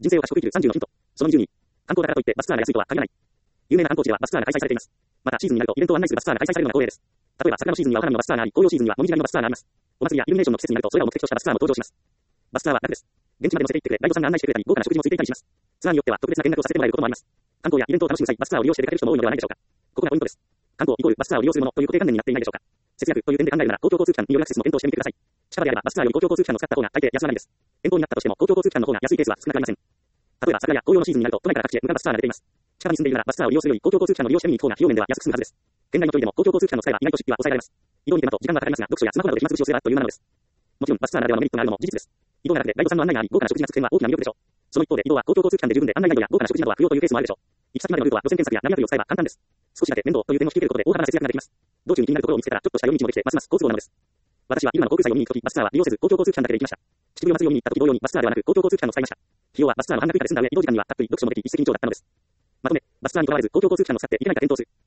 人生を賢く生きる30のヒント。その20に、観光だからといってバスツアーが安いとは限らない。有名な観光地ではバスツアーが開催されています。またシーズンになるとイベントを案内するバスツアーが開催されるのが恒例です。例えば桜のシーズンにはお花見のバスツアーがあり、紅葉シーズンには紅葉狩りのバスツアーがあります。お祭りやイルミネーションの季節になるとそれらを目的としたバスツアーも登場します。バスツアーは楽です。現地まで乗せていってくれ、ガイドさんが案内してくれたり、豪華な食事もついていたりします。ツアーによっては特別な見学をさせてもらえることもあります。観光やイベントを楽しむ際、バスツアーを利用して出かける人も多いのではないでしょうか。ここがポイントです。観光イコールバスツアーを利用するものという固定観念になっていないでしょうか。節約という点で考えるなら公共交通機関によるアクセスも検討してみてください。近場であればバスツアーより公共交通機関を使った方が大抵安上がりです。遠方になったとしても公共交通機関の方が安いケースは少なくありません。例えば桜や紅葉のシーズンになると都内から各地へ無駄バスツアーが出ています。近場に住んでいるならバスツアーを利用するより公共交通機関を利用してみに行く方が費用面では安く済むはずです。現代の距離でも公共交通機関の使いは意外と出費は抑えられます。移動に手間と時間がかかりますが、読書やスマホなどで暇つぶしをすればという名なのです。もちろんバスツアーならではのメリットがあるのも事実です。移動が楽でガイドさんの案内があり、豪華な食事がつく点は大きな魅力でしょう。その一方で移動は公共交通機関で十分で案内ガイドや豪華な食事などは不要というケースもあるでしょう。行き先までのルートは路線検索やナビアプリを使えば簡単です。少しだけ面倒という点を引き受けることで大幅な節約ができます。道中に気になるところを見つけたらちょっとした寄り道もできてますます好都合なのです。私は今の航空祭を見に行くとき、バスツアーは利用せず公共交通機関だけで行きました。秩父祭を見に行ったとき同様にバスツアーではなく公共交通機関を使いました。費用はバスツアーの半額以下で済んだ上、移動時間にはたっぷり読書もでき一石二鳥だったのです。まとめ、バスツアーにとらわれず公共交通機関を使っていかないか検討する。